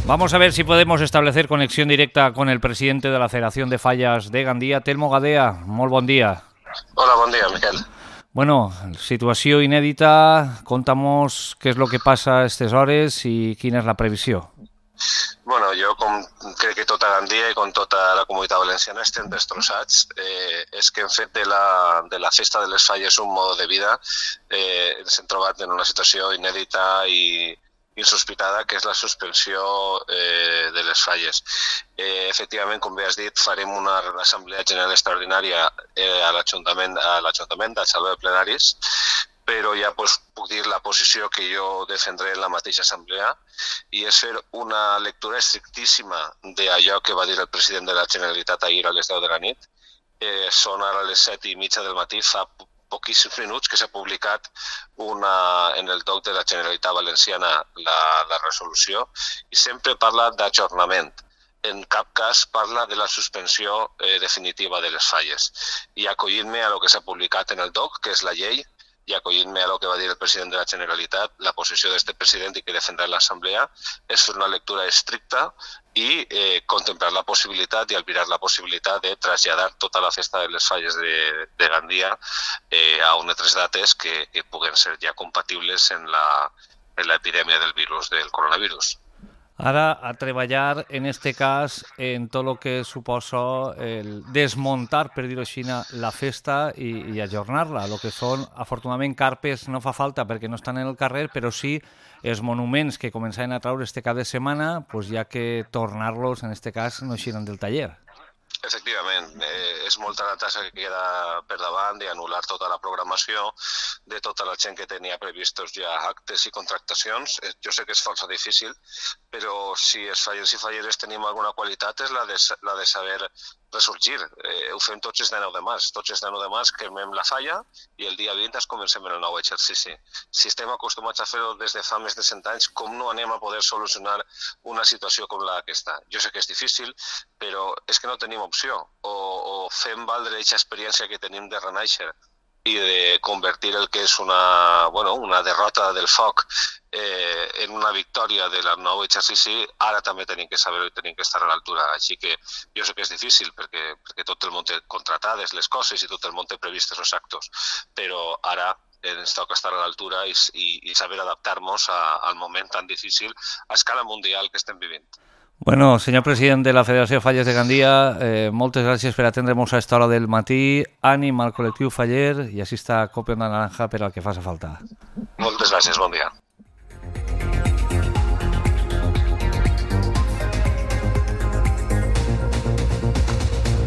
Vamos a ver si podemos establecer conexión directa con el presidente de la Federación de Fallas de Gandia, Telmo Gadea. Molt bon dia. Hola, bon dia, Miquel. Bueno, situació inèdita. Conta'mos què és el que passa a aquestes hores i quina és la previsió. Bueno, jo, com crec que tota Gandia i com tota la comunitat valenciana, estem destrossats. És que hem fet de la festa de les falles un mode de vida. Ens hem trobat en una situació inèdita i insospitada, que és la suspensió de les falles. Efectivament, com bé has dit, farem una assemblea general extraordinària a l'Ajuntament del Saló de Plenaris, però ja puc dir la posició que jo defendré en la mateixa assemblea, i és fer una lectura estrictíssima d'allò que va dir el president de la Generalitat ahir a les 10 de la nit. Són ara les 7:30 del matí, fa poquíssims minuts que s'ha publicat en el DOC de la Generalitat Valenciana la resolució, i sempre parla d'ajornament. En cap cas parla de la suspensió definitiva de les falles. I acollint-me a lo que s'ha publicat en el DOC, que és la llei, i acollint-me a lo que va dir el president de la Generalitat, la posició d'aquest president i que defendrà l'Assemblea és fer una lectura estricta i contemplar la possibilitat i albirar la possibilitat de traslladar tota la festa de les falles de Gandia a unes altres dates que puguen ser ja compatibles en l'epidèmia del virus, del coronavirus. Ara, a treballar, en este cas, en tot el que suposa el desmuntar, per dir-ho així, la festa i ajornar-la. El que són, afortunadament, carpes no fa falta perquè no estan en el carrer, però sí els monuments que començaven a traure este cap de setmana, pues ja que tornar-los, en este cas, no eixiran del taller. Efectivament, és molta la tasca que queda per davant d'anul·lar tota la programació de tota la gent que tenia previstos ja actes i contractacions. Jo sé que és força difícil, però si els fallers i falleres tenim alguna qualitat és la de saber ressorgir. Ho fem tots els 19 de març. Tots els 19 de març cremem la falla i el dia 20 comencem el nou exercici. Si estem acostumats a fer-ho des de fa més de 100 anys, com no anem a poder solucionar una situació com aquesta? Jo sé que és difícil, però és que no tenim opció. O fem valdre aquesta experiència que tenim de renaixer i de convertir el que és una derrota del foc en una victòria del nou exercici. Ara també tenim que saber i tenim que estar a l'altura. Així que jo sé que és difícil perquè tot el món té contratades les coses i tot el món té previstes els actos, però ara ens toca estar a l'altura i saber adaptar-nos al moment tan difícil a escala mundial que estem vivint. Bueno, senyor president de la Federació de Falles de Gandia, moltes gràcies per atendre'ns a aquesta hora del matí. Ànim al col·lectiu faller i així està Copa de Naranja per al que faci falta. Moltes gràcies, bon dia.